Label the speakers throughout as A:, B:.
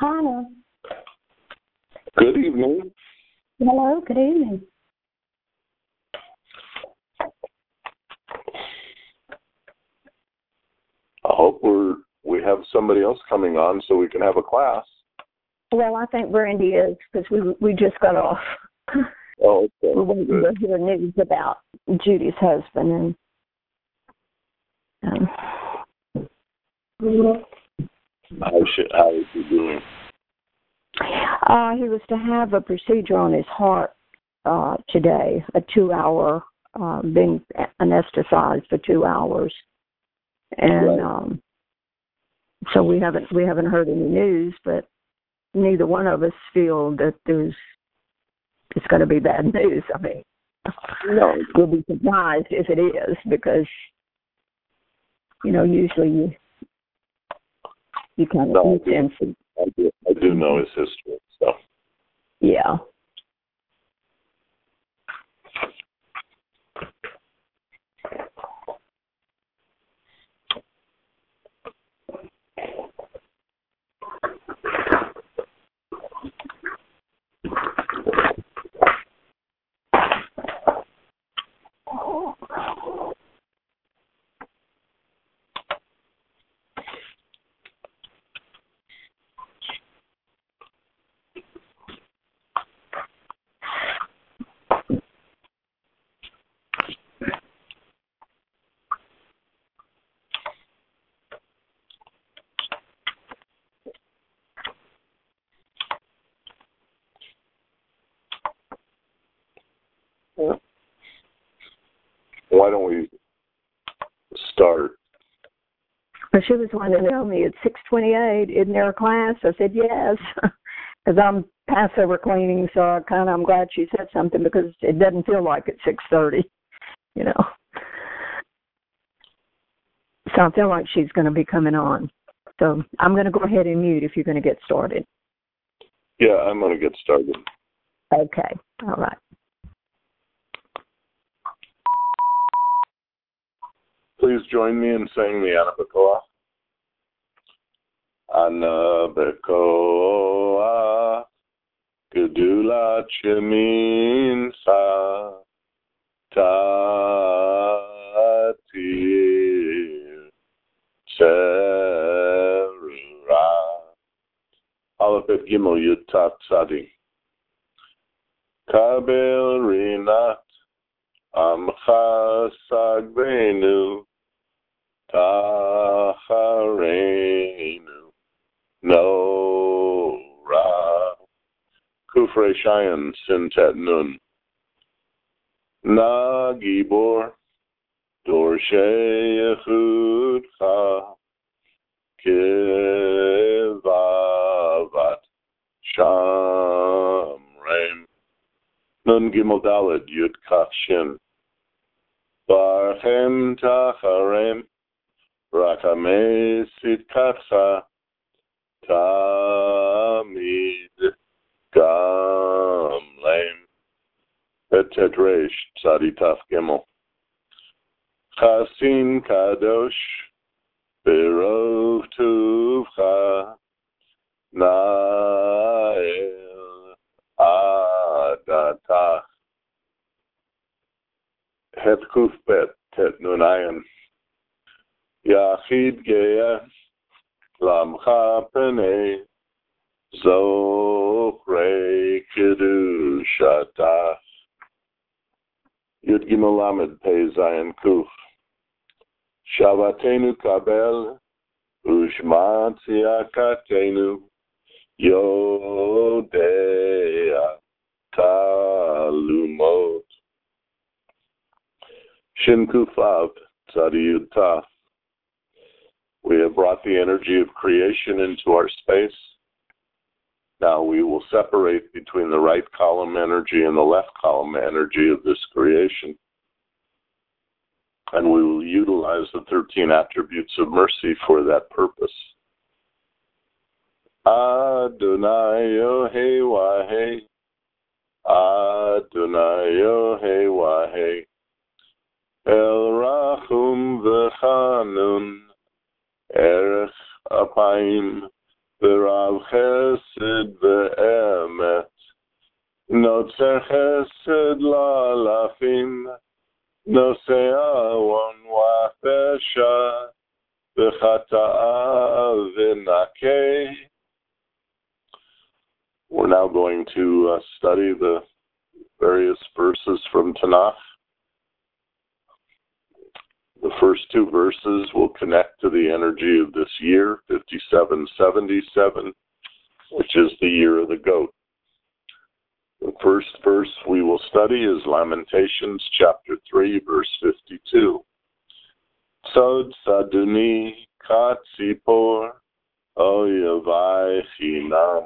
A: Hannah.
B: Good evening.
A: Hello, good evening.
B: I hope we have somebody else coming on so we can have a class.
A: Well, I think Brandy is because we just got off.
B: Oh, okay.
A: We're waiting to hear news about Judy's husband. And
B: how is he doing?
A: he was to have a procedure on his heart today, a 2-hour, being anesthetized for 2 hours, and
B: Right.
A: So we haven't heard any news, but neither one of us feel that it's going to be bad news. I mean,
B: No,
A: we'll be surprised if it is, because usually you kind of sense it.
B: I do know his history, so.
A: Yeah.
B: Why don't we start?
A: But she was wanting to tell me it's 6:28. Isn't there a class? I said yes, because I'm Passover cleaning. So I'm glad she said something, because it doesn't feel like it's 6:30. So I feel like she's going to be coming on. So I'm going to go ahead and mute if you're going to get started.
B: Yeah, I'm going to get started.
A: Okay. All right.
B: Please join me in saying the Anabakoa. Anabakoa, Gedula Cheminsa, Tatir, Serura, Aleph Bet Gimel Yud Tat Tzadi, Kabel Rinat, Amcha Sagbenu, Tachareinu, Nora, Kufre Shayan, Sintet Nun, Nagibor, Dorshe Yechudcha, Kivavat, Shamrem, Nun Gimel Daled, Yud Kaf Shin, Barchem Tacharem, Rakame Sitkatcha, Tamid Gamlem, Betedresh Tzaditaf Gimel, Chasin Kadosh, Berov Tuvcha, Nael Adatach, Het Kuf Bet, Tet Nunayan, Yachid Geya, Lamcha Pene, Zochre Kedushatach, Yud Gimel Lamed Pei Zayin Kuf, Shavatenu Kabel, Ushma Tziakatenu, Yodea Talumot, Shin Kufav Tzadi Yud Taf. We have brought the energy of creation into our space. Now we will separate between the right column energy and the left column energy of this creation. And we will utilize the 13 attributes of mercy for that purpose. Adonai Yohei Wahei, Adonai Yohei Wahei, El Rachum V'Chanun, Erech Apayim, ורב חסד ואמת, נוצר חסד לאלפים, נושא עוון ופשע, וחטאה ונקה. We're now going to study the various verses from Tanakh. The first two verses will connect to the energy of this year, 5777, which is the year of the goat. The first verse we will study is Lamentations chapter 3, verse 52. Sod saduni kat tzipor oyavai chinam.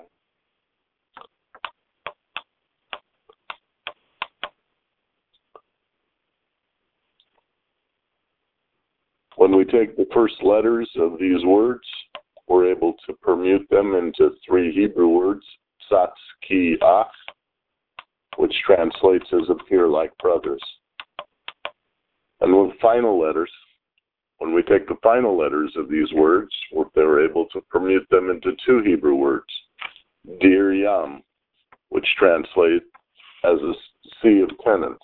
B: When we take the first letters of these words, we're able to permute them into three Hebrew words, Satz Ki Ach, which translates as appear like brothers. And with final letters, when we take the final letters of these words, they're able to permute them into two Hebrew words, Dir Yam, which translate as a sea of tenants.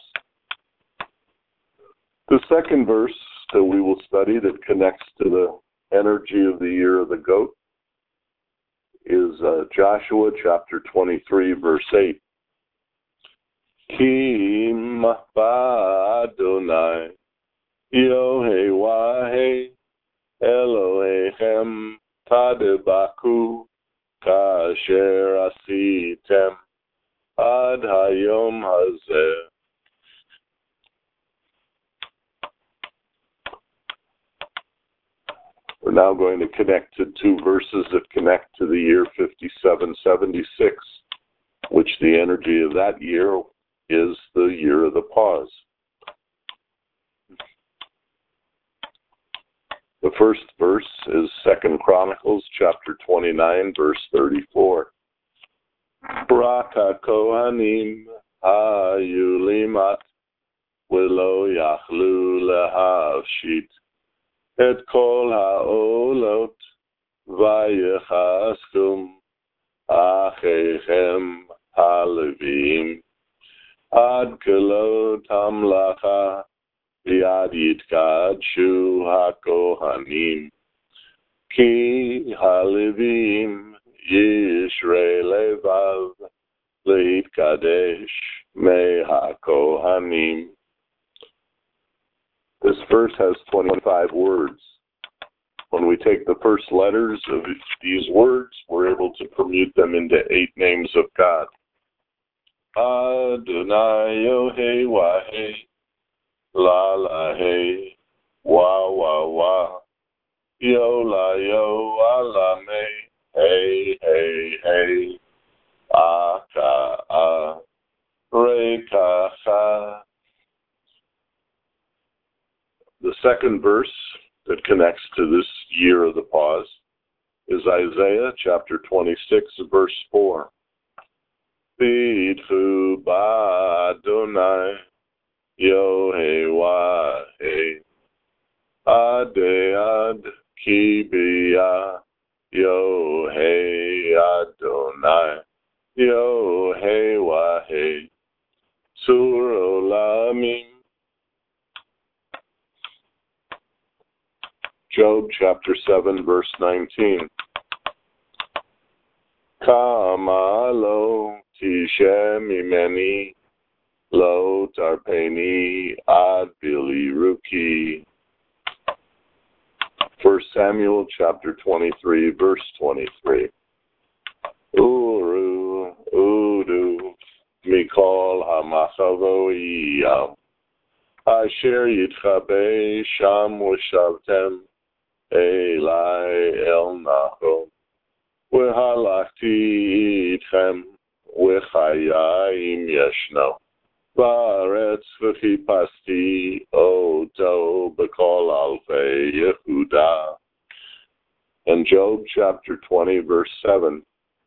B: The second verse that we will study that connects to the energy of the year of the goat is Joshua chapter 23, verse 8. Ki machba Adonai Yohewahe Elohechem Tadebaku Kasher Asitem Ad Hayom Hazeh. We're now going to connect to two verses that connect to the year 5776, which the energy of that year is the year of the pause. The first verse is 2 Chronicles chapter 29, verse 34. Braka Kohanim Hayulimat Velo Yachlu Lehavshit Et Kol Haolot Vayechaskum Achechem Halevim Ad Kelo Tamlacha Yad Yitkadshu HaKohanim Ki Halevim Yishrei Levav Leitkadesh Me HaKohanim. This verse has 25 words. When we take the first letters of these words, we're able to permute them into 8 names of God. Adonai Yohei Wahei La La Hey Wa Wa Wa Yo La Yo Ala Me Hey Hey Hey Aka A Reka Ha. The second verse that connects to this year of the pause is Isaiah chapter 26, verse 4. Bidchu ba'Adonai Yohei Ad ki biyah Yohei Adonai Yohei Wahei Sur Olamim. Job chapter 7, verse 19. Kama lo tishem imeni lo tarpeni ad biliruki. 1 Samuel chapter 23, verse 23. Uru udu mikol hamachavoiyam asher yitchabe sham ushavtem Elai El Nachom V'halachti itchem V'chayayim yeshno V'aretz v'chipasti Oto B'kol Alfei Yehuda. And Job chapter 20, verse 7.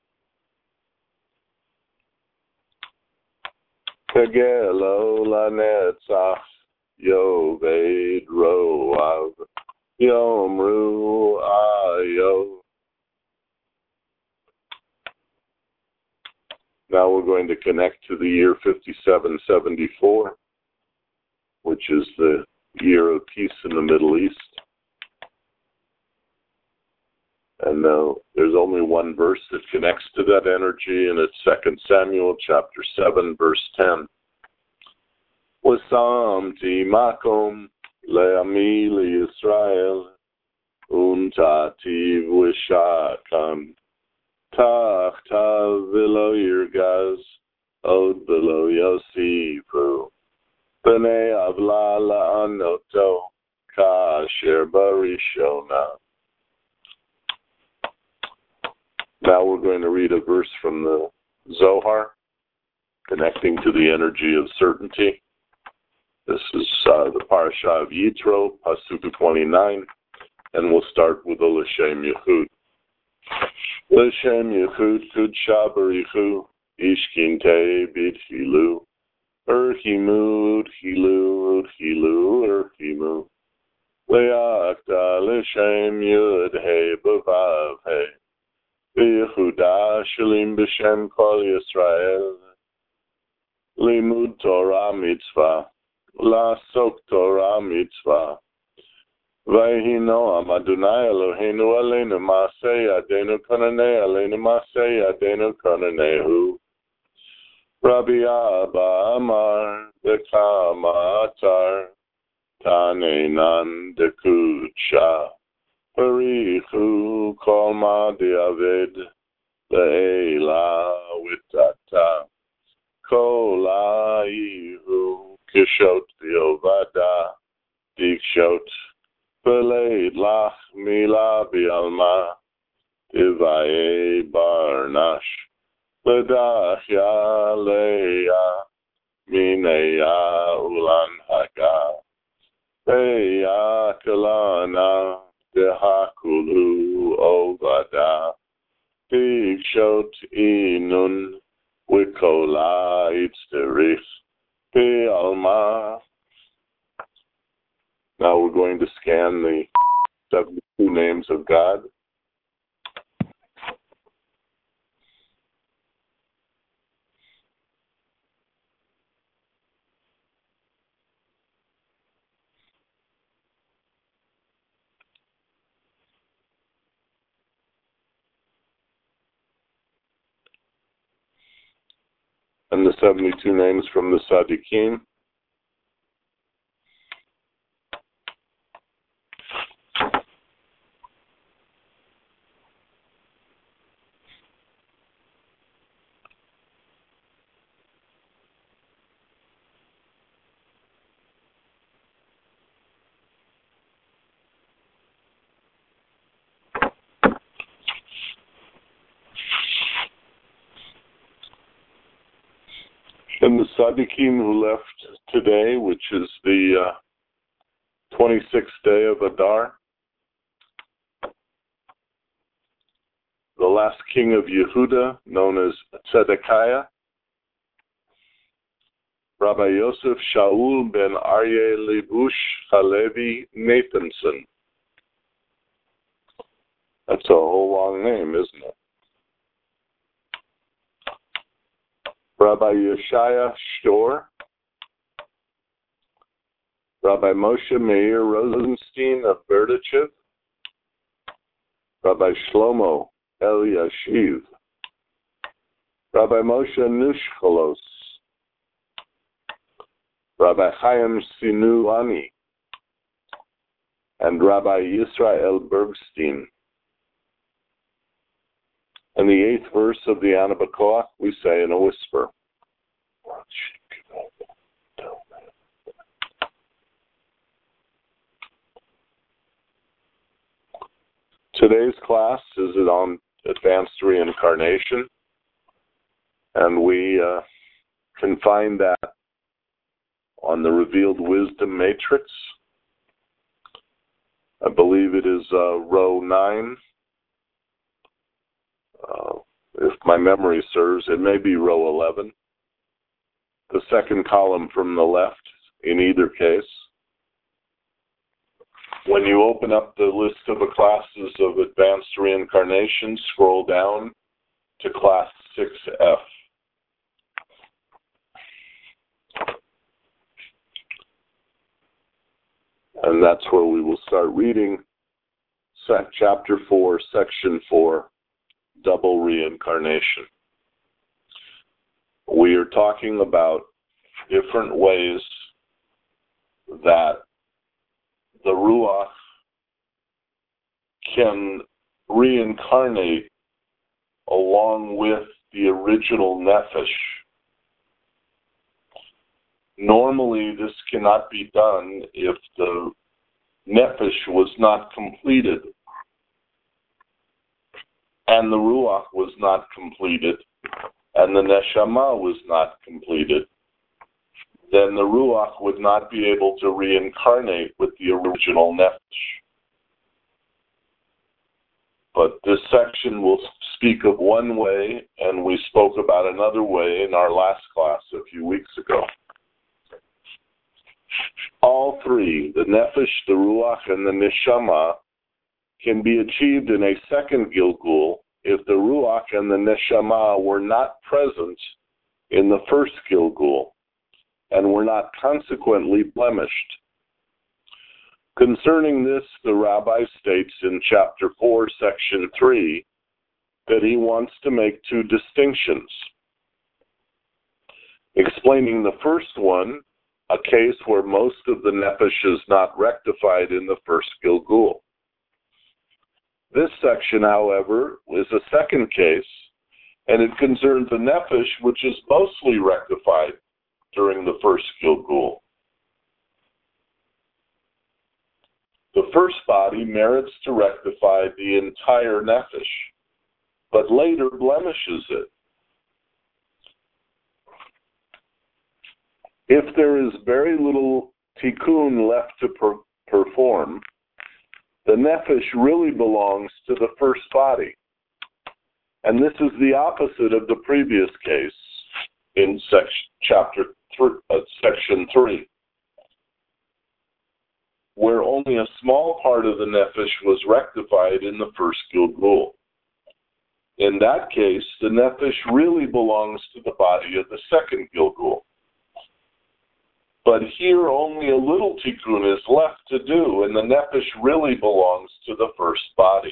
B: Kegelo lanetzach Yoved Roav Yomru Ayo Now we're going to connect to the year 5774, which is the year of peace in the Middle East. And there's only one verse that connects to that energy, and it's 2 Samuel chapter 7, verse 10. Wasamti makom le'ami le'Yisrael untativ wishakan tachtav v'lo yirgaz od v'lo yosifu b'nei avla la'anoto kasher barishona. Now we're going to read a verse from the Zohar, connecting to the energy of certainty. This is the Parashah of Yitro, Pasuk 29, and we'll start with the L'Shem Yechud. L'Shem Yechud Kudsha Barichu, Ishkinte B'Tchilu, Urchimu, Udchilu, Udchilu, Urchimu, Le'akta L'Shem Yud He B'Vav He, B'Yehuda Shalim B'Shem Kol Yisrael, Limud Torah Mitzvah, La'asok Torah Mitzvah, Vayhi Noam Adonai Eloheinu Aleinu Ma'aseh Yadeinu Konanei Aleinu Ma'aseh Yadeinu Konanehu. Rabbi Abba Amar Dekama Atar Tanenan Dekudsha Barichu Kol Ma Diavid Le'ela Witata Kol Ayihu Kishot V'Yovada Dikshot V'Leid Lach Mila B'Alma Divaye Barnash L'Dachya Leya Mineya Ulan Haga Beya Kalana Dehakulu Ovada Dikshot Inun Wikola Itzterich Alma. Now we're going to scan the 72 names of God. And the 72 names from the Tzaddikim. And the Tzaddikim who left today, which is the 26th day of Adar, the last king of Yehuda, known as Tzedekah, Rabbi Yosef Shaul ben Aryeh Lebush Halevi Nathanson. That's a whole long name, isn't it? Rabbi Yeshaya Shtor, Rabbi Moshe Meir Rosenstein of Berdichev, Rabbi Shlomo Eliashiv, Rabbi Moshe Nushcholos, Rabbi Chaim Sinuani, and Rabbi Yisrael Bergstein. And the 8th verse of the Ana B'Koach we say in a whisper. Today's class is on advanced reincarnation, and we can find that on the Revealed Wisdom Matrix. I believe it is row 9. If my memory serves, it may be row 11. The second column from the left, in either case. When you open up the list of the classes of advanced reincarnation, scroll down to class 6F. And that's where we will start reading chapter 4, section 4, double reincarnation. We are talking about different ways that the Ruach can reincarnate along with the original Nefesh. Normally, this cannot be done if the Nefesh was not completed and the Ruach was not completed and the Neshama was not completed. Then the Ruach would not be able to reincarnate with the original Nefesh. But this section will speak of one way, and we spoke about another way in our last class a few weeks ago. All three, the Nefesh, the Ruach, and the Neshama, can be achieved in a second Gilgul if the Ruach and the Neshama were not present in the first Gilgul and were not consequently blemished. Concerning this, the rabbi states in chapter 4, section 3, that he wants to make two distinctions. Explaining the first one, a case where most of the Nefesh is not rectified in the first Gilgul. This section, however, is a second case, and it concerns a Nefesh which is mostly rectified during the first Gilgul. The first body merits to rectify the entire Nefesh, but later blemishes it. If there is very little tikkun left to perform, the Nefesh really belongs to the first body. And this is the opposite of the previous case in section 3. Where only a small part of the Nefesh was rectified in the first Gilgul. In that case, the Nefesh really belongs to the body of the second Gilgul. But here only a little tikkun is left to do, and the Nefesh really belongs to the first body.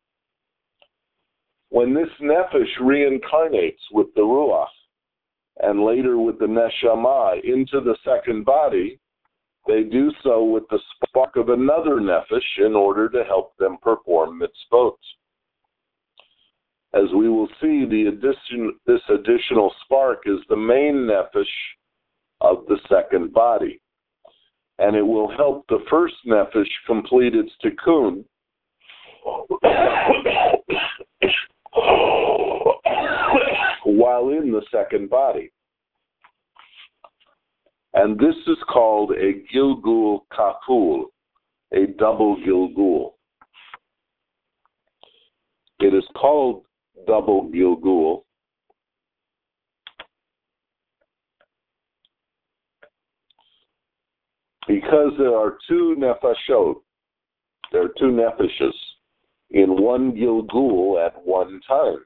B: When this Nefesh reincarnates with the Ruach, and later with the Neshama into the second body, they do so with the spark of another Nefesh in order to help them perform mitzvot. As we will see, this additional spark is the main Nefesh of the second body, and it will help the first Nefesh complete its tikkun while in the second body. And this is called a Gilgul Kaful, a double Gilgul. It is called double Gilgul because there are two Nefashot, there are two Nefeshes in one Gilgul at one time.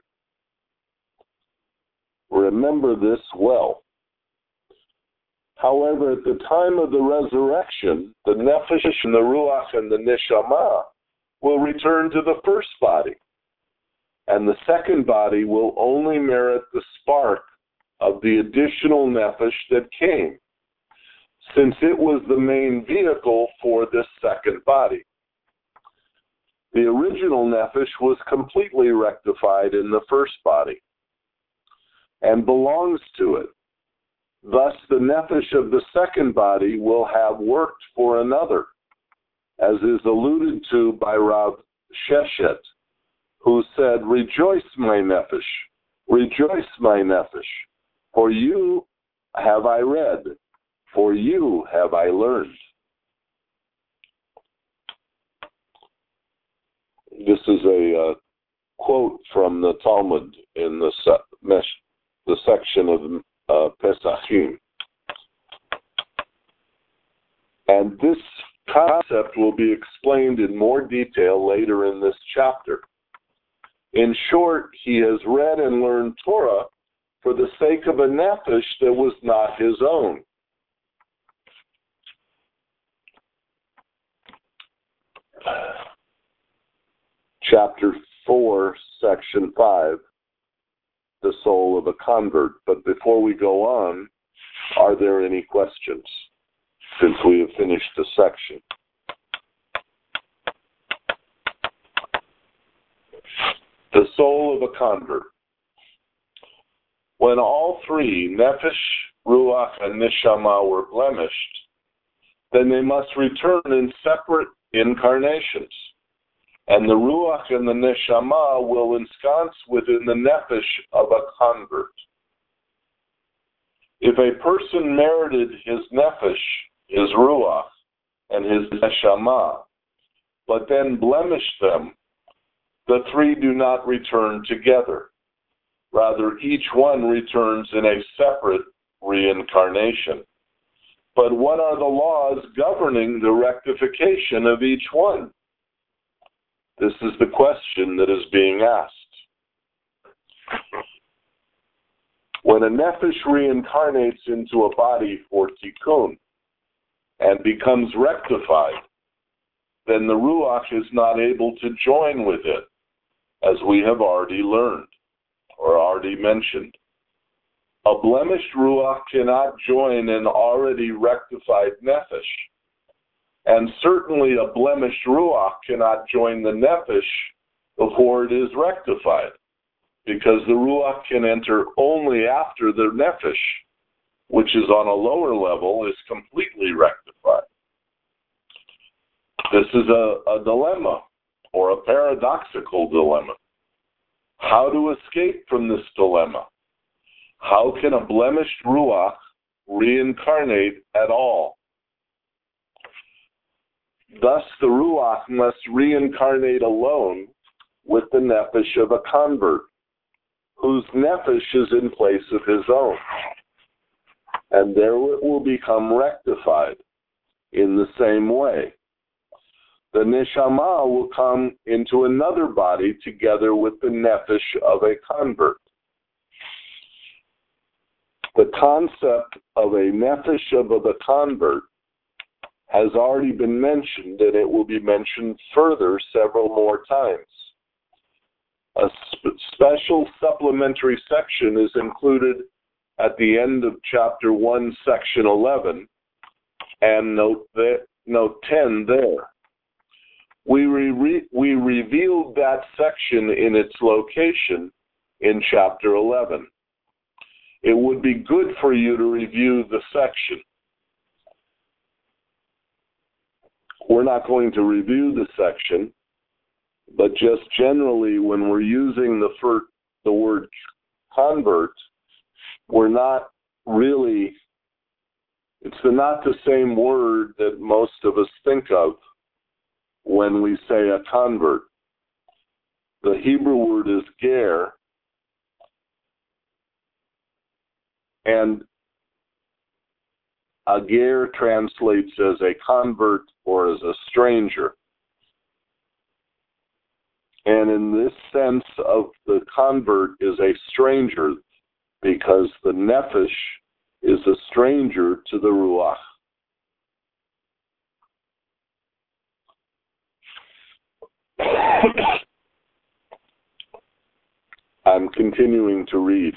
B: Remember this well. However, at the time of the resurrection, the Nefesh and the Ruach and the Neshama will return to the first body, and the second body will only merit the spark of the additional Nefesh that came, since it was the main vehicle for this second body. The original Nefesh was completely rectified in the first body and belongs to it. Thus, the Nefesh of the second body will have worked for another, as is alluded to by Rav Sheshet, who said, "Rejoice, my Nefesh, for you have I read, for you have I learned." This is a quote from the Talmud in the section of Pesachim. And this concept will be explained in more detail later in this chapter. In short, he has read and learned Torah for the sake of a Nefesh that was not his own. Chapter 4, Section 5, the soul of a convert. But before we go on, are there any questions since we have finished the section? The soul of a convert. When all three, Nefesh, Ruach, and Neshama, were blemished, then they must return in separate incarnations. And the Ruach and the Neshama will ensconce within the Nefesh of a convert. If a person merited his Nefesh, his Ruach, and his Neshama, but then blemished them, the three do not return together. Rather, each one returns in a separate reincarnation. But what are the laws governing the rectification of each one? This is the question that is being asked. When a nefesh reincarnates into a body for tikkun and becomes rectified, then the ruach is not able to join with it, as we have already learned or already mentioned. A blemished ruach cannot join an already rectified nefesh. And certainly a blemished ruach cannot join the nefesh before it is rectified, because the ruach can enter only after the nefesh, which is on a lower level, is completely rectified. This is a dilemma, or a paradoxical dilemma. How to escape from this dilemma? How can a blemished ruach reincarnate at all? Thus, the ruach must reincarnate alone with the nefesh of a convert, whose nefesh is in place of his own. And there it will become rectified in the same way. The neshama will come into another body together with the nefesh of a convert. The concept of a nefesh of a convert has already been mentioned, and it will be mentioned further several more times. A special supplementary section is included at the end of Chapter 1, Section 11, and note 10 there. We revealed that section in its location in Chapter 11. It would be good for you to review the section. We're not going to review the section, but just generally when we're using the word convert, we're not really, it's not the same word that most of us think of when we say a convert. The Hebrew word is ger, and a ger translates as a convert or as a stranger. And in this sense of the convert is a stranger because the nefesh is a stranger to the ruach. I'm continuing to read.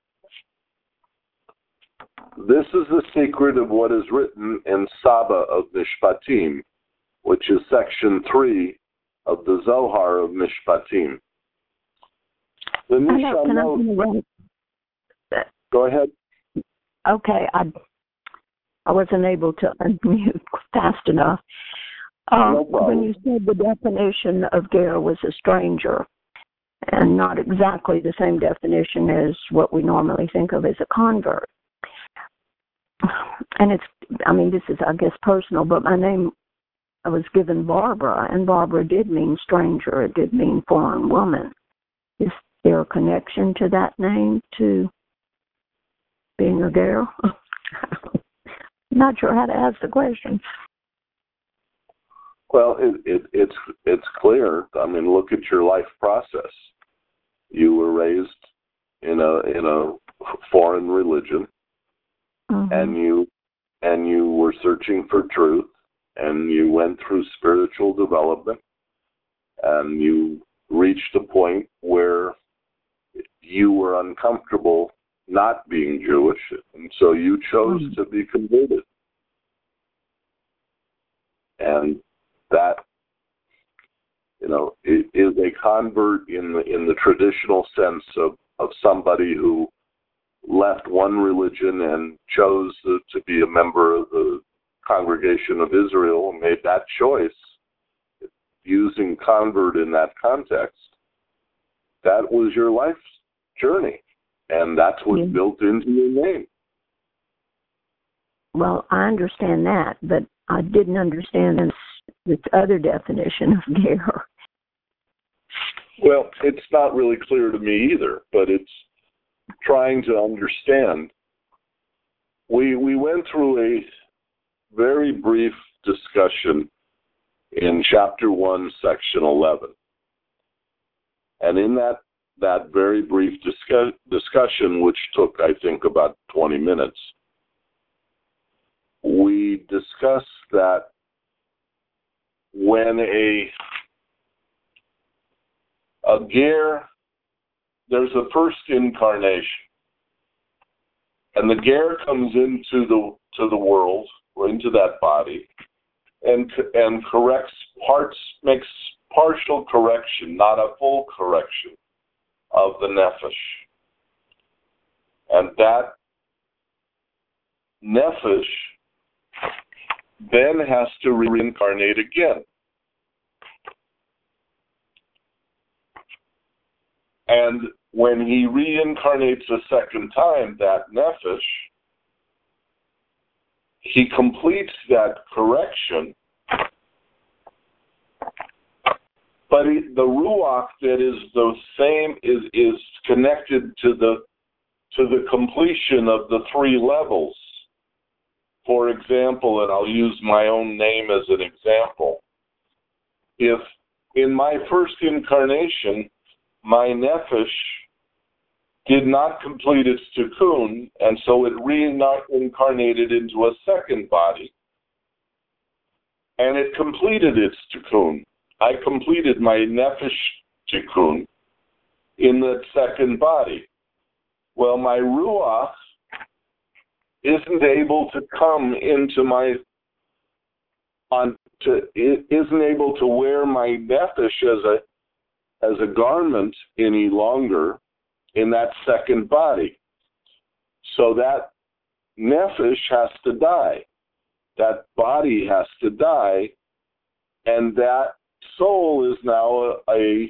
B: This is the secret of what is written in Saba of Mishpatim, which is section 3 of the Zohar of Mishpatim. The Neshama. Go ahead.
A: Okay, I wasn't able to unmute fast enough.
B: No problem.
A: When you said the definition of ger was a stranger, and not exactly the same definition as what we normally think of as a convert. And this is, I guess, personal, but my name, I was given Barbara, and Barbara did mean stranger. It did mean foreign woman. Is there a connection to that name, to being a girl? Not sure how to ask the question.
B: Well, it's clear. I mean, look at your life process. You were raised in a foreign religion. Mm-hmm. and you were searching for truth, and you went through spiritual development, and you reached a point where you were uncomfortable not being Jewish, and so you chose to be converted. And that, it is a convert in the traditional sense of somebody who left one religion and chose to be a member of the congregation of Israel and made that choice, using convert in that context. That was your life's journey, and that's what's built into your name.
A: Well, I understand that, but I didn't understand this other definition of ger.
B: Well, it's not really clear to me either, but it's trying to understand. We went through a very brief discussion in Chapter 1, Section 11. And in that very brief discussion, which took, I think, about 20 minutes, we discussed that when a ger, there's a first incarnation, and the ger comes into the world, or into that body, and corrects parts, makes partial correction, not a full correction, of the nefesh. And that nefesh then has to reincarnate again. And when he reincarnates a second time, that nefesh, he completes that correction, but the ruach that is the same is connected to the completion of the three levels. For example, and I'll use my own name as an example, if in my first incarnation my nefesh did not complete its tikkun, and so it reincarnated into a second body, and it completed its tikkun. I completed my nefesh tikkun in that second body. Well, my ruach isn't able to come into isn't able to wear my nefesh as a garment any longer in that second body. So that nefesh has to die. That body has to die, and that soul is now a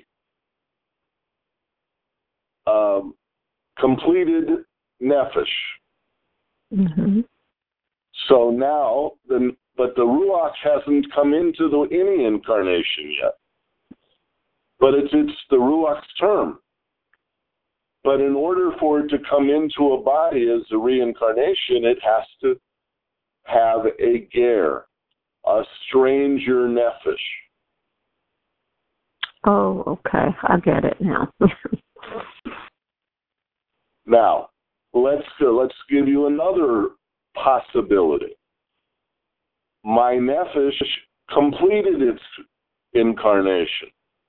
B: completed nefesh.
A: Mm-hmm.
B: So now, but the ruach hasn't come into any incarnation yet. But it's the ruach's term. But in order for it to come into a body as a reincarnation, it has to have a ger, a stranger nefesh.
A: Oh, okay. I get it now.
B: Now, let's give you another possibility. My nefesh completed its incarnation.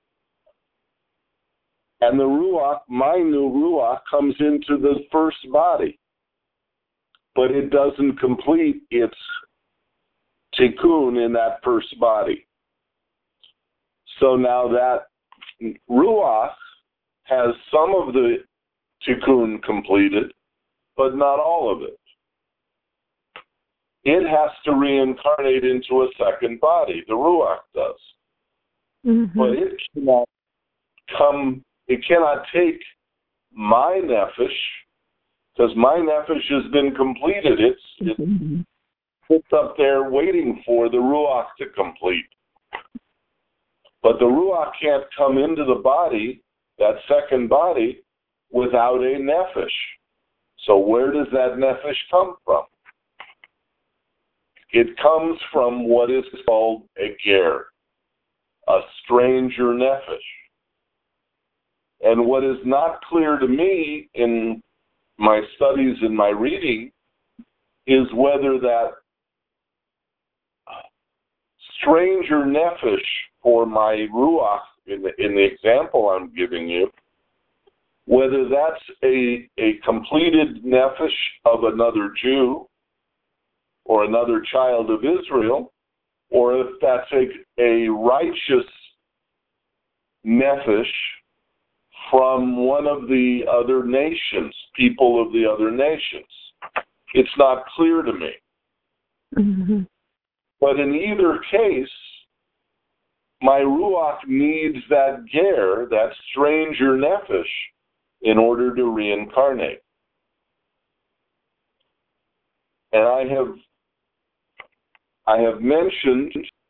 B: And the ruach, my new ruach, comes into the first body. But it doesn't complete its tikkun in that first body. So now that ruach has some of the tikkun completed, but not all of it. It has to reincarnate into a second body. The ruach does. Mm-hmm. But it cannot take my nefesh, because my nefesh has been completed. It's up there waiting for the ruach to complete. But the ruach can't come into the body, that second body, without a nefesh. So where does that nefesh come from? It comes from what is called a ger, a stranger nefesh. And what is not clear to me in my studies and my reading is whether that stranger nefesh for my ruach in the example I'm giving you, whether that's a completed nefesh of another Jew or another child of Israel, or if that's a righteous nefesh from one of the other nations, people of the other nations. It's not clear to me.
A: Mm-hmm.
B: But in either case, my ruach needs that ger, that stranger nefesh, in order to reincarnate. And I have mentioned,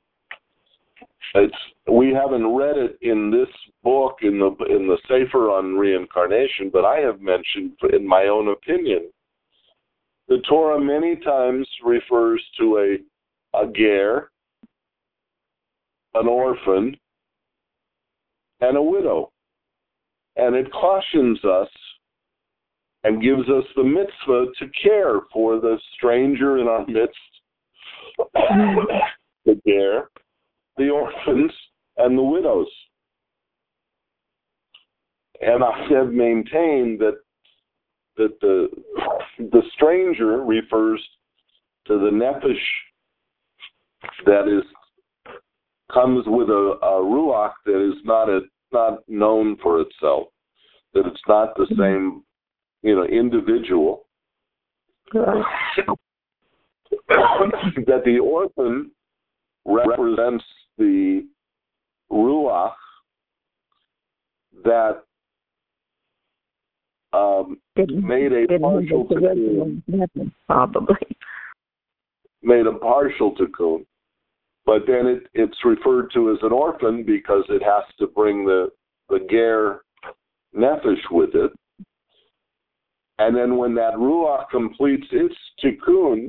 B: we haven't read it in this book, in the Sefer on Reincarnation, but I have mentioned, in my own opinion, the Torah many times refers to a ger, an orphan, and a widow. And it cautions us and gives us the mitzvah to care for the stranger in our midst, the ger, the orphans, and the widows. And I have maintained that the stranger refers to the nefesh that comes with a ruach that is not known for itself, that it's not the same, individual. That the orphan represents the ruach that made a partial tikkun.
A: Probably.
B: Made a partial tikkun. But then it's referred to as an orphan because it has to bring the ger nefesh with it. And then when that ruach completes its tikkun,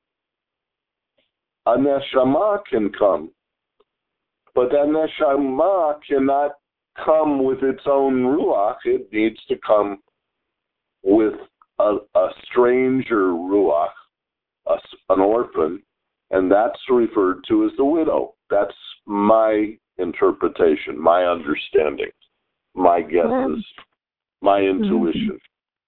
B: a neshama can come. But that neshama cannot come with its own ruach. It needs to come with a stranger ruach, an orphan, and that's referred to as the widow. That's my interpretation, my understanding, my guesses, my intuition.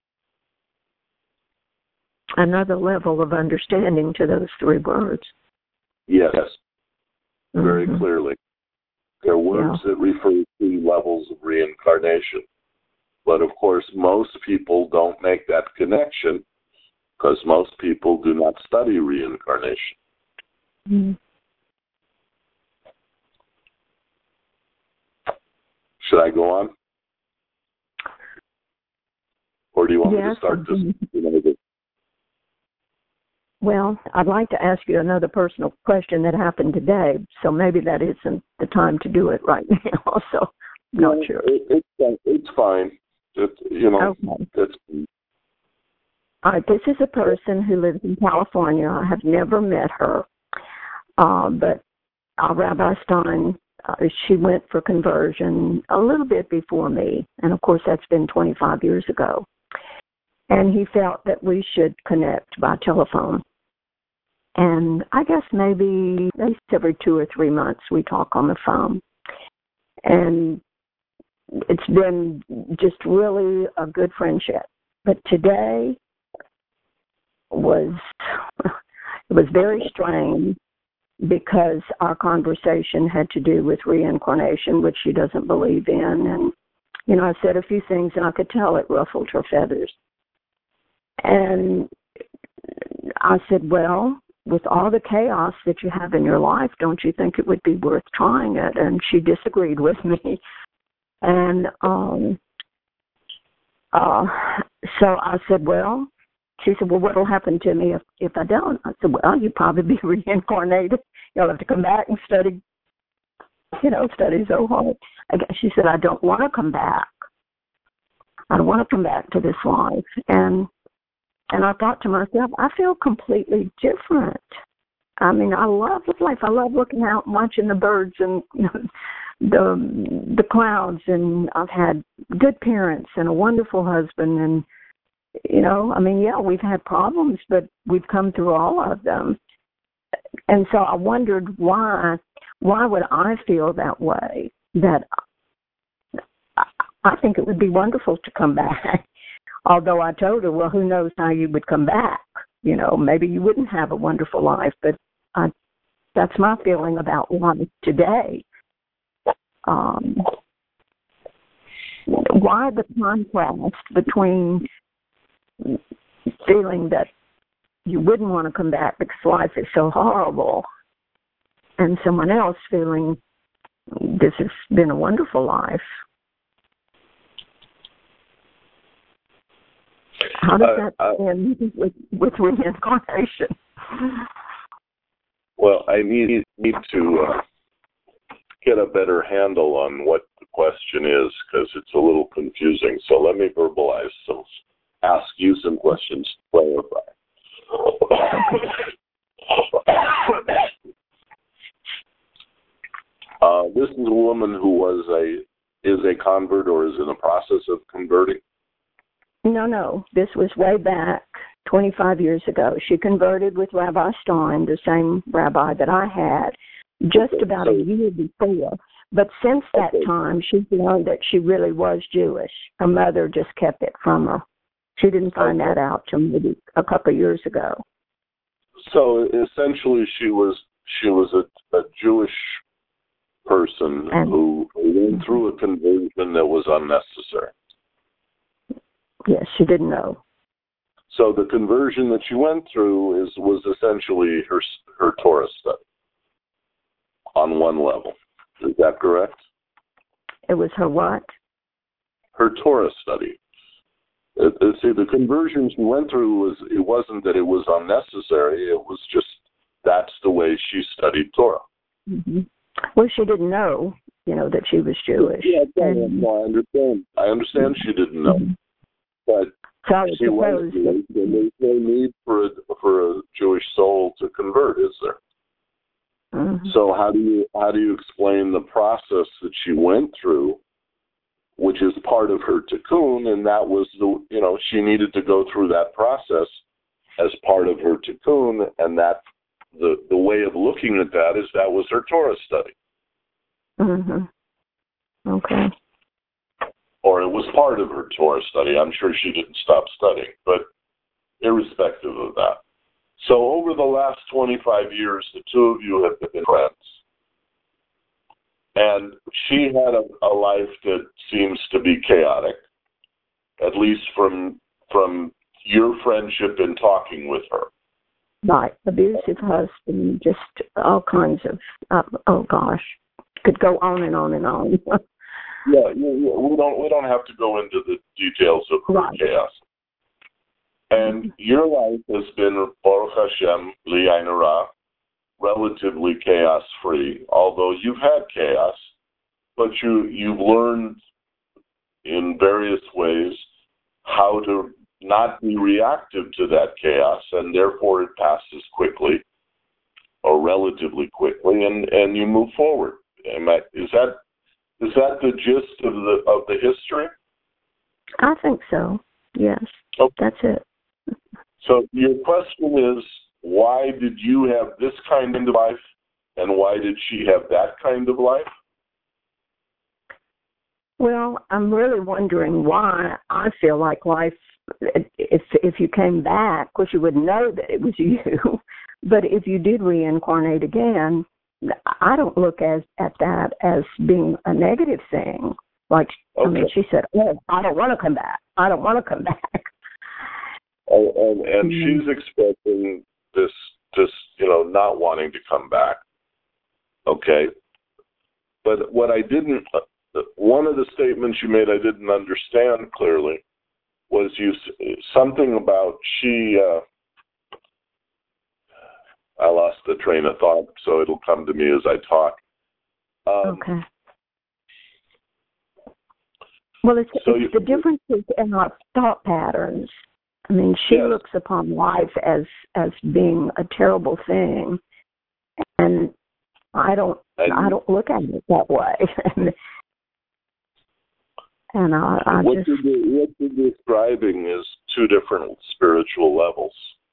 A: Another level of understanding to those three words.
B: Yes, very clearly. They're words that refer to levels of reincarnation. But of course, most people don't make that connection because most people do not study reincarnation.
A: Mm-hmm.
B: Should I go on? Or do you want me to start this?
A: Well, I'd like to ask you another personal question that happened today, so maybe that isn't the time to do it right now. So, not sure.
B: It's fine.
A: Okay.
B: It's,
A: all right, this is a person who lives in California. I have never met her, but Rabbi Stein, she went for conversion a little bit before me, and of course that's been 25 years ago. And he felt that we should connect by telephone. And I guess maybe at least every 2 or 3 months we talk on the phone. And it's been just really a good friendship. But today was very strange because our conversation had to do with reincarnation, which she doesn't believe in. And, I said a few things and I could tell it ruffled her feathers. And I said, well, with all the chaos that you have in your life, don't you think it would be worth trying it? And she disagreed with me. And so I said, well, she said, well, what will happen to me if I don't? I said, well, you'll probably be reincarnated. You'll have to come back and study so hard. She said, I don't want to come back. I don't want to come back to this life. And I thought to myself, I feel completely different. I mean, I love life. I love looking out and watching the birds and the clouds. And I've had good parents and a wonderful husband. And, we've had problems, but we've come through all of them. And so I wondered why would I feel that way, that I think it would be wonderful to come back. Although I told her, well, who knows how you would come back? Maybe you wouldn't have a wonderful life, but that's my feeling about life today. Why the contrast between feeling that you wouldn't want to come back because life is so horrible, and someone else feeling this has been a wonderful life? How does that end with reincarnation?
B: Well, I need to get a better handle on what the question is, because it's a little confusing. So let me verbalize some, ask you some questions to clarify. This is a woman who is a convert or is in the process of converting?
A: No. This was way back 25 years ago. She converted with Rabbi Stein, the same rabbi that I had, just about a year before. But since that time, she's learned that she really was Jewish. Her mother just kept it from her. She didn't find that out till maybe a couple of years ago.
B: So essentially, she was a Jewish person who went through a conversion that was unnecessary.
A: Yes, she didn't know.
B: So the conversion that she went through was essentially her Torah study on one level. Is that correct?
A: It was her what?
B: Her Torah study. See, the conversion she went through wasn't that it was unnecessary. It was just that's the way she studied Torah.
A: Mm-hmm. Well, she didn't know, that she was Jewish.
B: Yeah, I understand. I understand she didn't know. Mm-hmm. But she was Jewish, and there's no need for a Jewish soul to convert, is there?
A: Mm-hmm.
B: So how do you explain the process that she went through, which is part of her tikkun, and that was she needed to go through that process as part of her tikkun, and that the way of looking at that is that was her Torah study.
A: Mm-hmm. Okay.
B: Or it was part of her Torah study. I'm sure she didn't stop studying, but irrespective of that. So over the last 25 years, the two of you have been friends. And she had a life that seems to be chaotic, at least from your friendship in talking with her.
A: Right. Abusive husband, just all kinds of, oh gosh, could go on and on and on.
B: Yeah, we don't have to go into the details of her chaos. And your life has been, Baruch Hashem, Li Ayin Hara, relatively chaos-free, although you've had chaos, but you've learned in various ways how to not be reactive to that chaos, and therefore it passes quickly, or relatively quickly, and you move forward. Is that the gist of the history?
A: I think so. Yes. Okay. That's it.
B: So your question is, why did you have this kind of life, and why did she have that kind of life?
A: Well, I'm really wondering why I feel like life, if you came back, of course you wouldn't know that it was you, but if you did reincarnate again, I don't look at that as being a negative thing. Like, okay. I mean, she said, I don't want to come back. I don't want to come back.
B: And she's expressing this, not wanting to come back. Okay. But what I didn't, one of the statements you made I didn't understand clearly was something about I lost the train of thought, so it'll come to me as I talk.
A: Okay. Well, it's the differences in our thought patterns. I mean, she looks upon life as being a terrible thing, and I don't look at it that way. And
B: what you're describing is two different spiritual levels.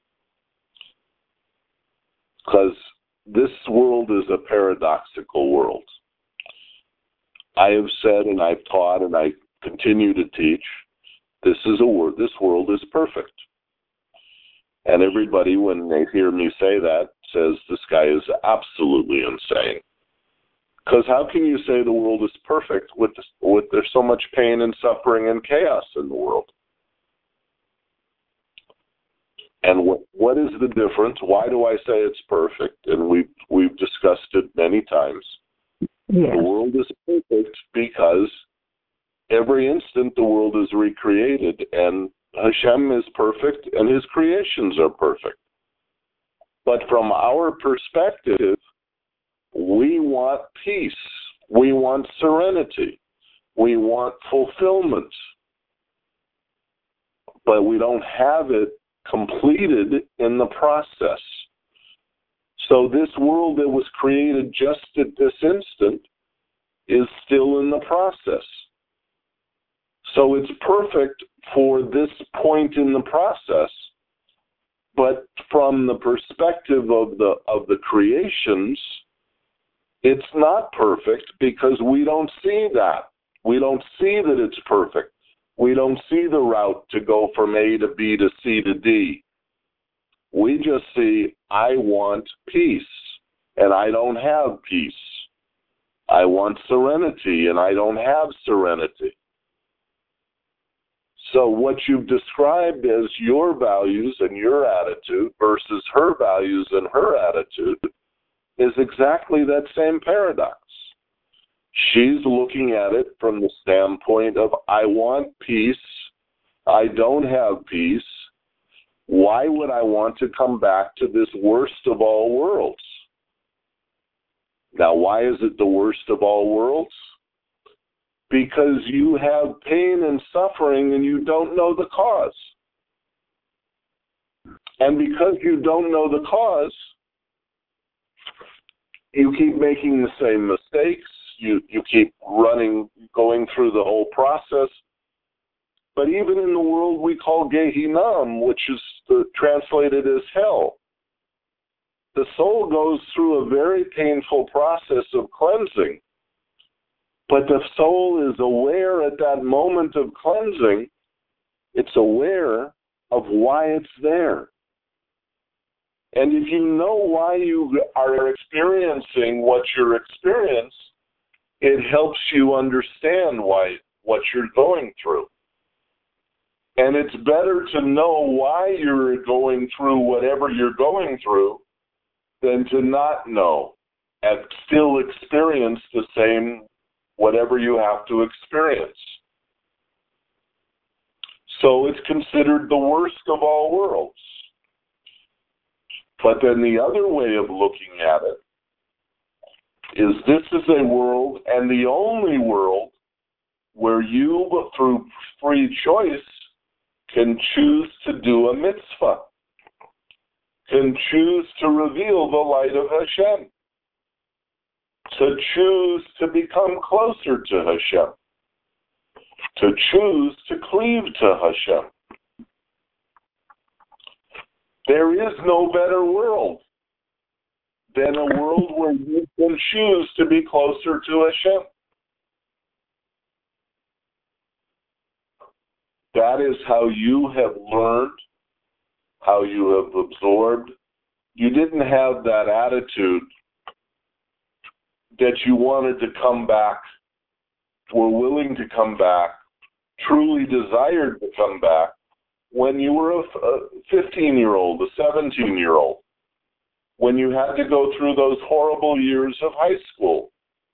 B: Because this world is a paradoxical world. I have said and I've taught and I continue to teach, this world is perfect. And everybody, when they hear me say that, says this guy is absolutely insane. Because how can you say the world is perfect with there's so much pain and suffering and chaos in the world? And what is the difference? Why do I say it's perfect? And we've discussed it many times.
A: Yes.
B: The world is perfect because every instant the world is recreated, and Hashem is perfect, and His creations are perfect. But from our perspective, we want peace. We want serenity. We want fulfillment. But we don't have it completed in the process. So this world that was created just at this instant is still in the process. So it's perfect for this point in the process, but from the perspective of the creations, it's not perfect because we don't see that. We don't see that it's perfect. We don't see the route to go from A to B to C to D. We just see, I want peace, and I don't have peace. I want serenity, and I don't have serenity. So what you've described as your values and your attitude versus her values and her attitude is exactly that same paradox. She's looking at it from the standpoint of, I want peace, I don't have peace. Why would I want to come back to this worst of all worlds? Now, why is it the worst of all worlds? Because you have pain and suffering and you don't know the cause. And because you don't know the cause, you keep making the same mistakes. You keep going through the whole process. But even in the world we call Gehinnom, which is translated as hell, the soul goes through a very painful process of cleansing. But the soul is aware at that moment of cleansing, it's aware of why it's there. And if you know why you are experiencing what you're experiencing, it helps you understand what you're going through. And it's better to know why you're going through whatever you're going through than to not know and still experience the same whatever you have to experience. So it's considered the worst of all worlds. But then the other way of looking at it is this is a world, and the only world, where you, through free choice, can choose to do a mitzvah, can choose to reveal the light of Hashem, to choose to become closer to Hashem, to choose to cleave to Hashem. There is no better world than a world where you can choose to be closer to Hashem. That is how you have learned, how you have absorbed. You didn't have that attitude that you wanted to come back, were willing to come back, truly desired to come back when you were a 15-year-old, a 17-year-old, when you had to go through those horrible years of high school,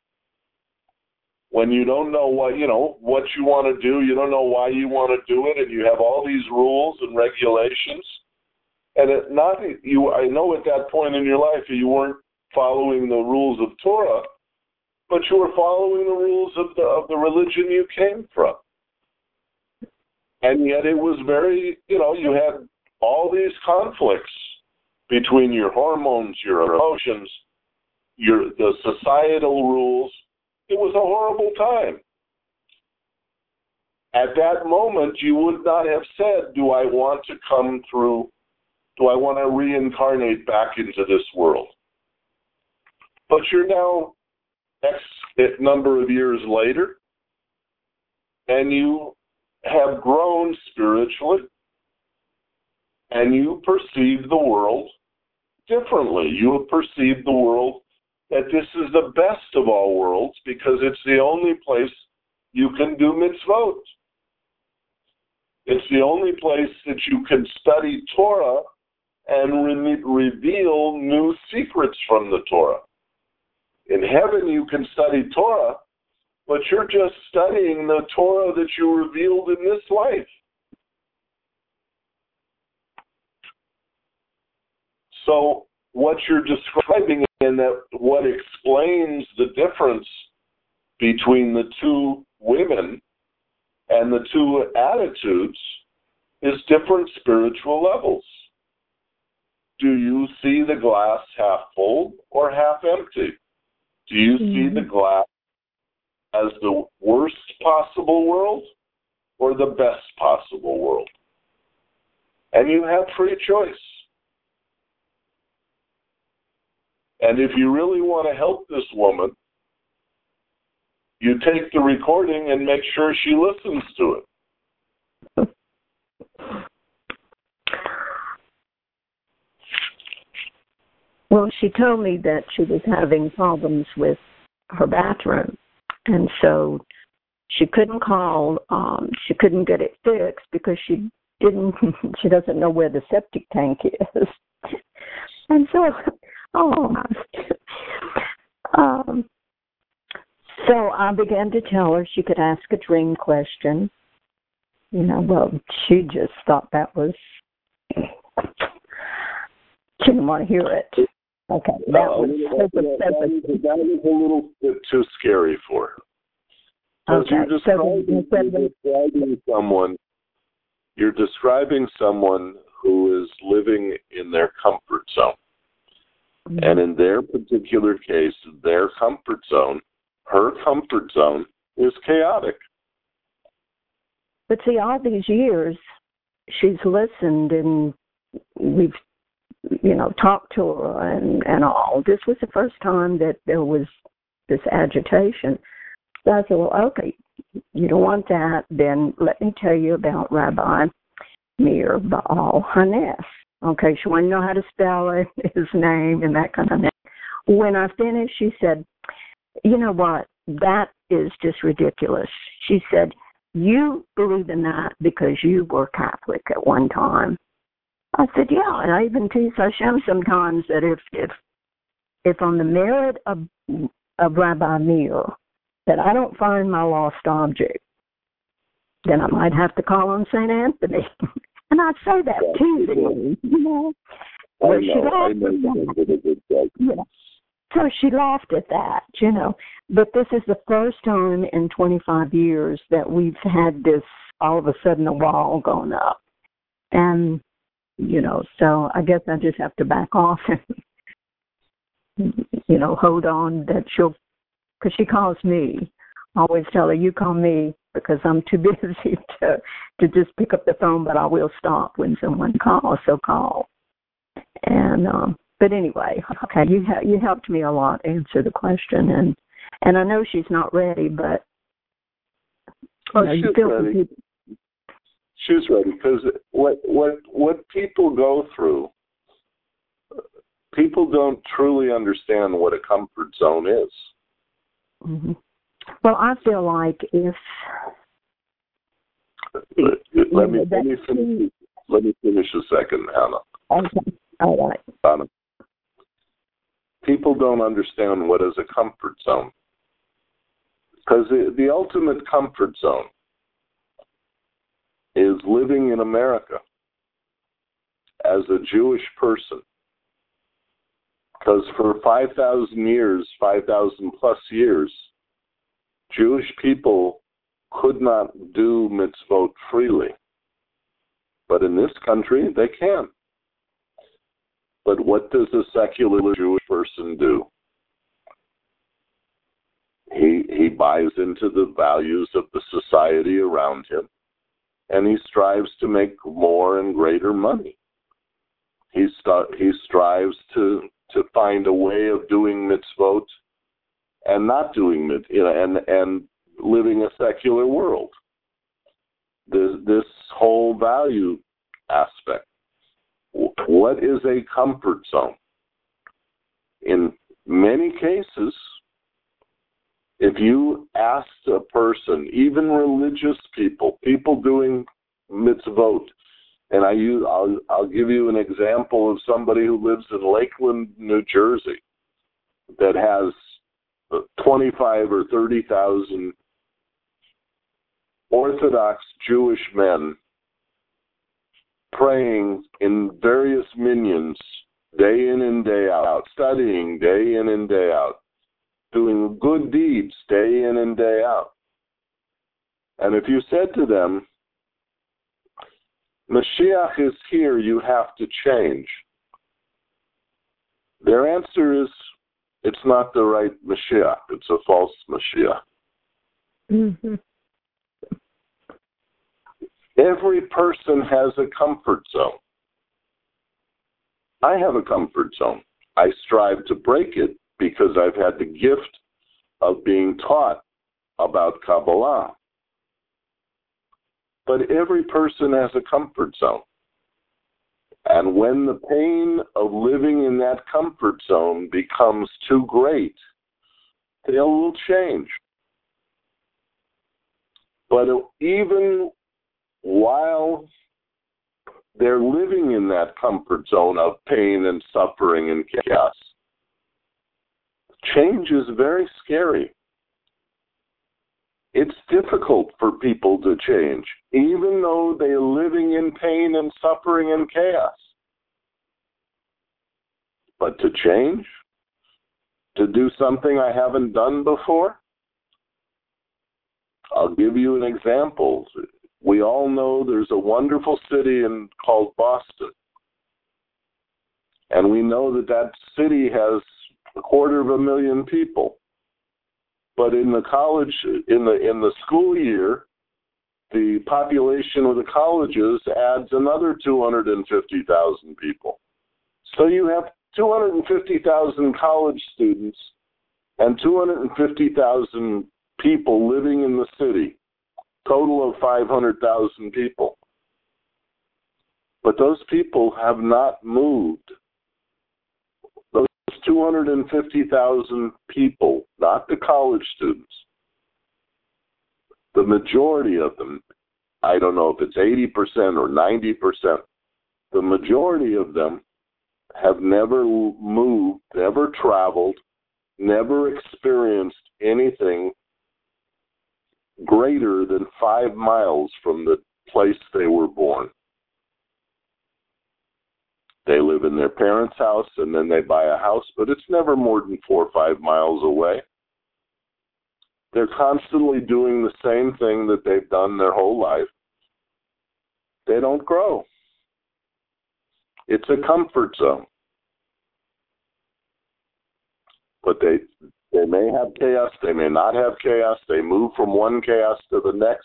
B: when you don't know what you want to do, you don't know why you want to do it, and you have all these rules and regulations. And I know at that point in your life you weren't following the rules of Torah, but you were following the rules of the religion you came from. And yet it was very, you had all these conflicts between your hormones, your emotions, the societal rules. It was a horrible time. At that moment, you would not have said, do I want to reincarnate back into this world? But you're now X number of years later, and you have grown spiritually, and you perceive the world differently. You have perceived the world that this is the best of all worlds because it's the only place you can do mitzvot. It's the only place that you can study Torah and reveal new secrets from the Torah. In heaven, you can study Torah, but you're just studying the Torah that you revealed in this life. So what you're describing and that what explains the difference between the two women and the two attitudes is different spiritual levels. Do you see the glass half full or half empty? Do you see the glass as the worst possible world or the best possible world? And you have free choice. And if you really want to help this woman, you take the recording and make sure she listens to it.
A: Well, she told me that she was having problems with her bathroom, and so she couldn't call. She couldn't get it fixed because she doesn't know where the septic tank is. And so, so I began to tell her she could ask a dream question. Well, she just thought that was, she didn't want to hear it. Okay, that was
B: a little bit too scary for her. Okay, you're describing someone who is living in their comfort zone. Mm-hmm. And in their particular case, their comfort zone, her comfort zone, is chaotic.
A: But see, all these years, she's listened and we've, talked to her and all. This was the first time that there was this agitation. So I said, well, okay, you don't want that, then let me tell you about Rabbi Meir Baal Haness. Okay, she wanted to know how to spell it, his name, and that kind of thing. When I finished, she said, you know what, that is just ridiculous. She said, you believe in that because you were Catholic at one time. I said, yeah, and I even teach Hashem sometimes that if on the merit of Rabbi Meir that I don't find my lost object, then I might have to call on St. Anthony. And I'd say that too to him, So she laughed at that, But this is the first time in 25 years that we've had this, all of a sudden, a wall going up. And, so I guess I just have to back off and, hold on that because she calls me. I always tell her, you call me because I'm too busy to just pick up the phone, but I will stop when someone calls, so call. And, but anyway, okay, you helped me a lot answer the question, and I know she's not ready, but
B: she's ready. She's ready because what people go through, people don't truly understand what a comfort zone is.
A: Mm-hmm. Well, I feel like if
B: let me finish a second, Hannah.
A: Okay. All right.
B: Hannah. People don't understand what is a comfort zone because the ultimate comfort zone is living in America as a Jewish person. Because for 5,000 years, 5,000 plus years, Jewish people could not do mitzvot freely. But in this country, they can. But what does a secular Jewish person do? He buys into the values of the society around him, and he strives to make more and greater money. He strives to find a way of doing mitzvot and not doing and living a secular world. this whole value aspect. What is a comfort zone? In many cases, if you asked a person, even religious people doing mitzvot, and I'll give you an example of somebody who lives in Lakeland, New Jersey, that has 25 or 30,000 Orthodox Jewish men praying in various minyans day in and day out, studying day in and day out, doing good deeds day in and day out. And if you said to them, Mashiach is here, you have to change, their answer is, it's not the right Mashiach, it's a false Mashiach.
A: Mm-hmm.
B: Every person has a comfort zone. I have a comfort zone. I strive to break it because I've had the gift of being taught about Kabbalah. But every person has a comfort zone. And when the pain of living in that comfort zone becomes too great, they will change. But even while they're living in that comfort zone of pain and suffering and chaos, change is very scary. It's difficult for people to change, even though they're living in pain and suffering and chaos. But to change, to do something I haven't done before, I'll give you an example. We all know there's a wonderful city called Boston. And we know that city has 250,000 people. But in the college, in the school year, the population of the colleges adds another 250,000 people. So you have 250,000 college students and 250,000 people living in the city, total of 500,000 people. But those people have not moved. Those 250,000 people, not the college students, the majority of them, I don't know if it's 80% or 90%, the majority of them have never moved, never traveled, never experienced anything greater than 5 miles from the place they were born. They live in their parents' house and then they buy a house, but it's never more than 4 or 5 miles away. They're constantly doing the same thing that they've done their whole life. They don't grow. It's a comfort zone. But they may have chaos, they may not have chaos, they move from one chaos to the next.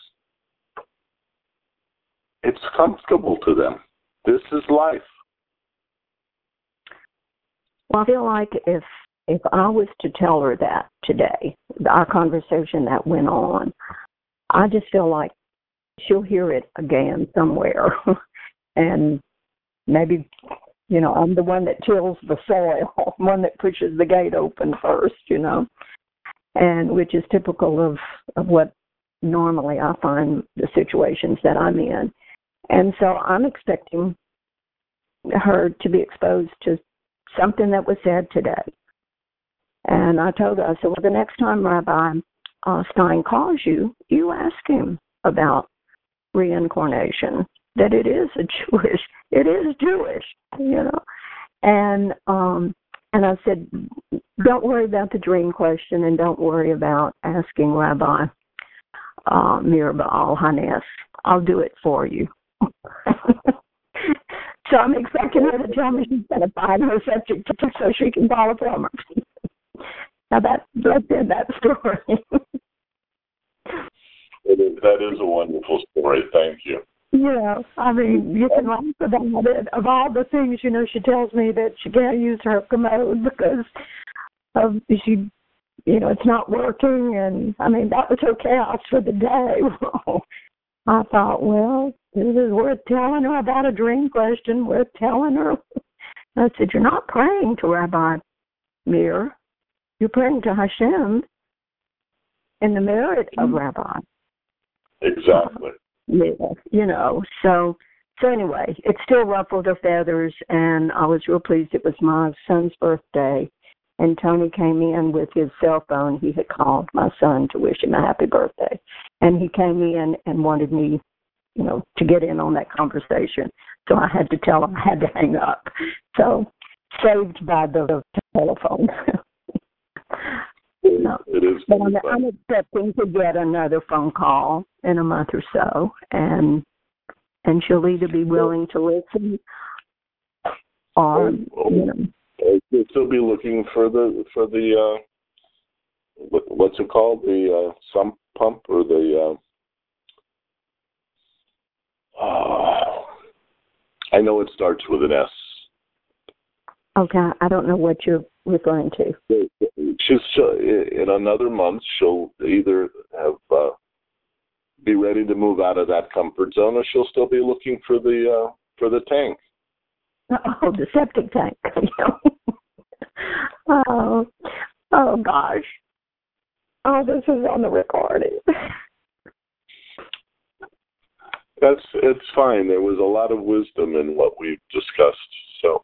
B: It's comfortable to them. This is life.
A: Well, I feel like if I was to tell her that today, our conversation that went on, I just feel like she'll hear it again somewhere. And maybe, I'm the one that tills the soil, one that pushes the gate open first, and which is typical of what normally I find the situations that I'm in. And so I'm expecting her to be exposed to something that was said today. And I told her, I said, well, the next time Rabbi Stein calls you, you ask him about reincarnation, that it is Jewish, And I said, don't worry about the dream question and don't worry about asking Rabbi Mirabal Hanes. I'll do it for you. So I'm expecting her to tell me she's going to find her subject so she can follow from her. Now that's that story.
B: That is a wonderful story. Thank you.
A: Yeah, I mean, you can laugh about it. Of all the things, she tells me that she can't use her commode because she, it's not working. And, I mean, that was her chaos for the day. I thought, well, this is worth telling her about a dream question, worth telling her. I said, you're not praying to Rabbi Meir. You're praying to Hashem in the merit of Rabbi.
B: Exactly.
A: Yeah, so anyway, it still ruffled her feathers, and I was real pleased. It was my son's birthday, and Tony came in with his cell phone. He had called my son to wish him a happy birthday, and he came in and wanted me, to get in on that conversation. So I had to tell him I had to hang up. So saved by the telephone.
B: It is.
A: But I'm expecting to get another phone call in a month or so, and she'll either be willing to listen or
B: You'll still be looking for the what's it called, the sump pump, or the I know it starts with an S.
A: Okay, I don't know what you're referring to.
B: In another month, she'll either have be ready to move out of that comfort zone, or she'll still be looking for the tank.
A: Oh, the septic tank. Oh gosh. Oh, this is on the recording.
B: It's fine. There was a lot of wisdom in what we've discussed, so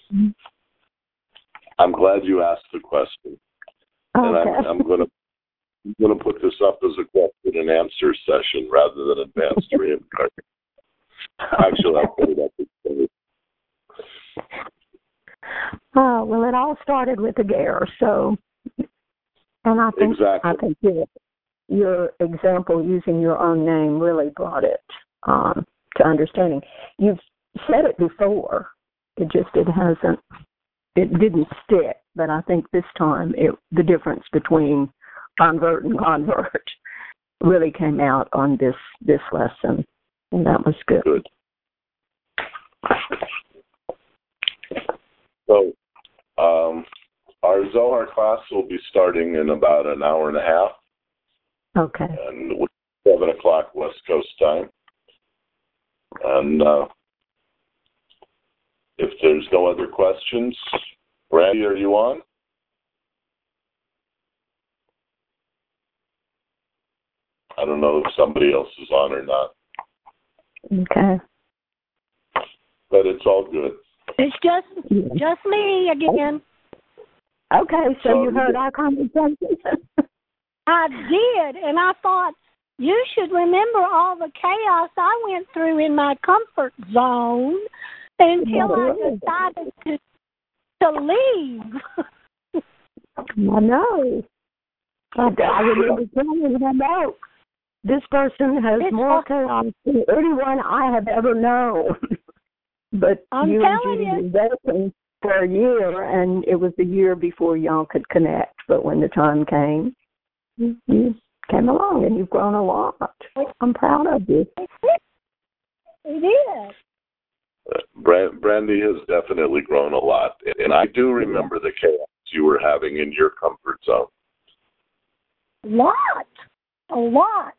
B: I'm glad you asked the question.
A: Okay.
B: And I'm going to put this up as a question and answer session rather than advanced reincarnation. Actually, I'll put it up as
A: Oh, well, it all started with a gare, so, and I think your example using your own name really brought it to understanding. You've said it before, it didn't stick, but I think this time the difference between convert and convert really came out on this lesson, and that was good.
B: So, our Zohar class will be starting in about an hour and a half.
A: Okay.
B: And 7 o'clock West Coast time. And if there's no other questions, Brandy, are you on? I don't know if somebody else is on or not.
A: Okay.
B: But it's all good.
C: It's just me again.
A: Okay, so you heard our conversation.
C: I did, and I thought you should remember all the chaos I went through in my comfort zone until I decided to leave.
A: I know. I remember telling him out. This person has more chaos than anyone I have ever known. But
C: I'm
A: you
C: telling
A: and Judy were dating for a year, and it was the year before y'all could connect. But when the time came, you came along, and you've grown a lot. I'm proud of you.
C: It is.
B: Brandy has definitely grown a lot. And I do remember the chaos you were having in your comfort zone.
C: A lot.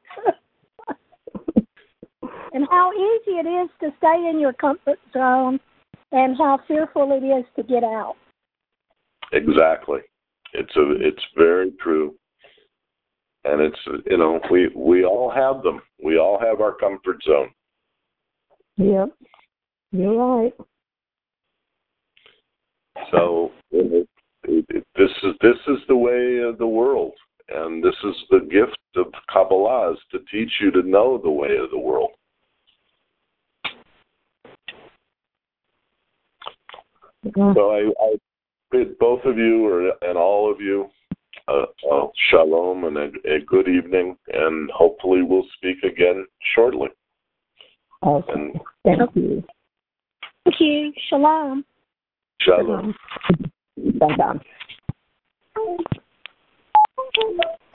C: And how easy it is to stay in your comfort zone and how fearful it is to get out.
B: Exactly. It's very true. And it's, we all have them. We all have our comfort zone.
A: Yep. You're right.
B: So this is the way of the world. And this is the gift of Kabbalah, is to teach you to know the way of the world. So I bid both of you and all of you shalom and a good evening, and hopefully we'll speak again shortly.
A: Awesome. Thank you.
C: Thank you. Shalom.
B: Shalom.
A: Bye-bye.